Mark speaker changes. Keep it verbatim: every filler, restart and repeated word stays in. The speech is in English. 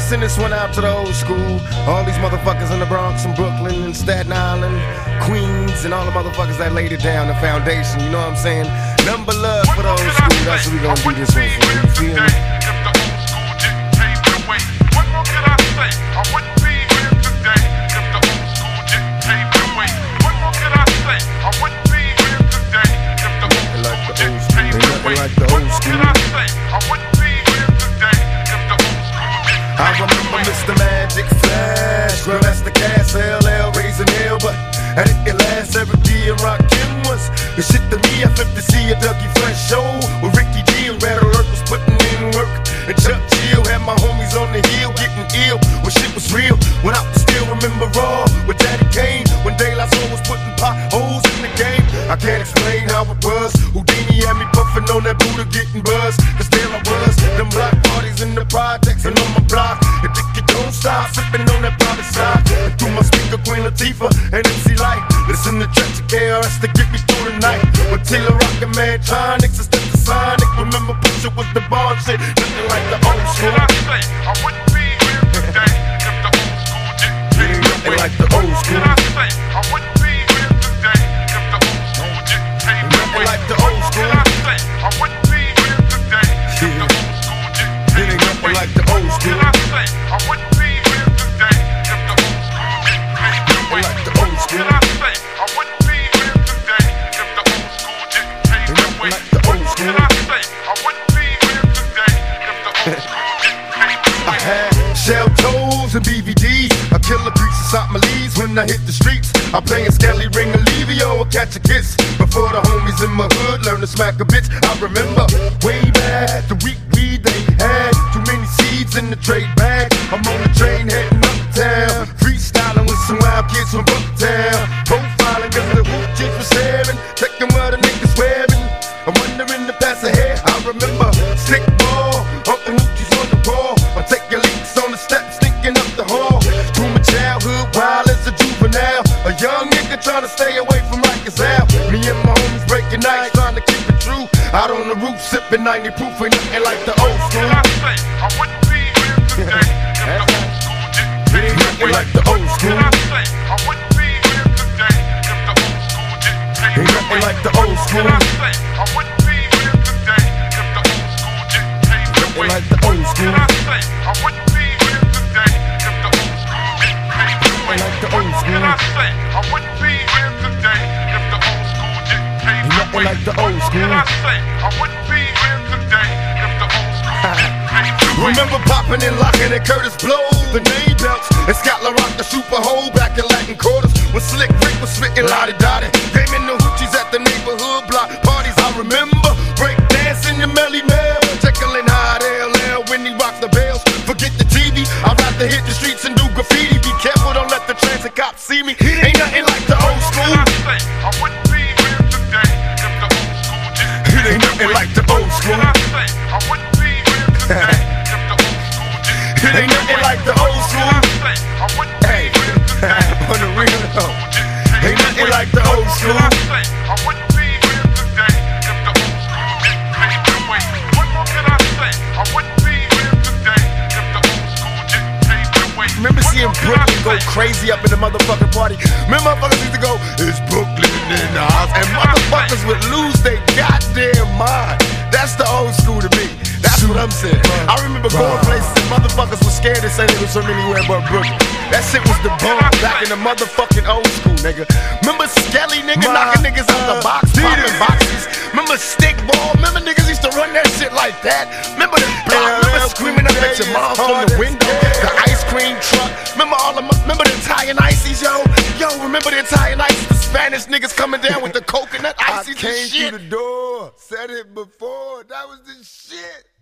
Speaker 1: send this one out to the old school. All these motherfuckers in the Bronx and Brooklyn and Staten Island, Queens, and all the motherfuckers that laid it down, the foundation, you know what I'm saying? Number love for the old school, that's what we gonna do this one for, you feel me? Like the old school. I remember Mister Magic Flash, Grandmaster Cass, L L, raising hell, but and it can last every day and rockin' was the shit to me. I flipped to see a Dougie Fresh show with Ricky D and Red Alert was putting in work. And Chuck Chill had my homies on the hill getting ill when shit was real. When I still remember Raw with Daddy Kane, when De La Soul was putting potholes in the game. I can't explain how it was. Houdini had me puffin' on that Buddha getting buzzed. Cause there I was, them black parties in the projects and on my block. And think you don't stop, sippin' on that private side. And through my speaker, Queen Latifah and M C Light. Listen to Tragic K R S to get me through the night. With Taylor Rockin' Mantronics instead of Sonic. Remember Pusha with the bar shit, nothing like the old school.
Speaker 2: I wouldn't be here today if the old school didn't pave the way.
Speaker 1: Like the old school.
Speaker 2: I wouldn't be here today if the old school didn't pave the way.
Speaker 1: Like the old school.
Speaker 2: I wouldn't be here today if the old school didn't pave the way.
Speaker 1: Like the old school.
Speaker 2: I wouldn't be here today if the old school didn't pave the way.
Speaker 1: Like the old school.
Speaker 2: I wouldn't be here today if the old school didn't pave the way.
Speaker 1: Like the old school.
Speaker 2: I wouldn't be here today if the old school didn't pave the way.
Speaker 1: I had shell toes and B V Ds. I kill a piece inside my leaves when I hit the streets. I'm playing Skelly Ring Olivio or Catch a Kiss. Before the homies in my hood learn to smack a bitch. I remember way back the week weed they had. Too many seeds in the trade bag. I'm on the train heading uptown, freestyling with some wild kids from Bucktown. Profiling cause the hoop chicks was staring, checking what the niggas wearing. I'm wondering to pass ahead. I remember stick ball, Uncle Hoochie's on the ball. I take your leaks on the steps, sneaking up the hall. Through my childhood, wild as a juvenile. A young nigga trying to stay away from Rikers out. Me and my homies breaking nights, trying to keep it true. Out on the roof, sipping ninety proof, ain't nothing like the old school.
Speaker 2: I wouldn't be here today if the old school didn't pave the way.
Speaker 1: Like the old school.
Speaker 2: I wouldn't be here today if the old school didn't pave the way.
Speaker 1: Like the old school.
Speaker 2: I wouldn't be here today if the old school didn't pave the way.
Speaker 1: Like the old school.
Speaker 2: I wouldn't be here today if the old school didn't pave the way.
Speaker 1: Like the old school.
Speaker 2: I wouldn't be here today if the old school didn't pave the way.
Speaker 1: Like the old school.
Speaker 2: I wouldn't be here today if the old school didn't pave the way.
Speaker 1: Remember popping and locking and Curtis Blow, the name belts, and Scott LaRock, the super hole back in Latin quarters. When Slick Rick was spitting Lottie Dottie, gaming the hoochies at the neighborhood block parties. I remember break dancing the Melly Mel, Jekyll and Hyde L L when he rocked the bells. Forget the T V, I'd rather hit the streets and do graffiti. Be careful, don't let the transit cops see me. Ain't nothing like the old school.
Speaker 2: I wouldn't be here today if the old school didn't pave the way.
Speaker 1: It ain't nothing like the old school.
Speaker 2: I wouldn't be here today if the old school didn't
Speaker 1: It ain't nothing like the old school.
Speaker 2: I wouldn't be here today
Speaker 1: on the real though. Ain't nothing like the old school.
Speaker 2: I wouldn't be here today if the old school didn't pave the way. What more can I say? I wouldn't be here today if the old school didn't pave the way.
Speaker 1: Remember seeing Brooklyn go crazy up in the motherfucking party? Remember motherfuckers used to go, it's Brooklyn in the house, and motherfuckers would lose their goddamn mind. That's the old school to me. That's what I'm saying. I remember going places and motherfuckers were scared to say they was from anywhere but Brooklyn. That shit was the bomb back in the motherfucking old school, nigga. Remember Skelly, nigga, knocking niggas out the box, popping boxes. Remember Stickball? Remember niggas used to run that shit like that? Remember the block? Remember screaming up at your mom from the window? The ice cream truck? Remember all the, remember the Italian ices, yo? Yo, remember the Italian ices? The Spanish niggas coming down with the coconut ices and shit? I came through the door, said it before, that was the shit.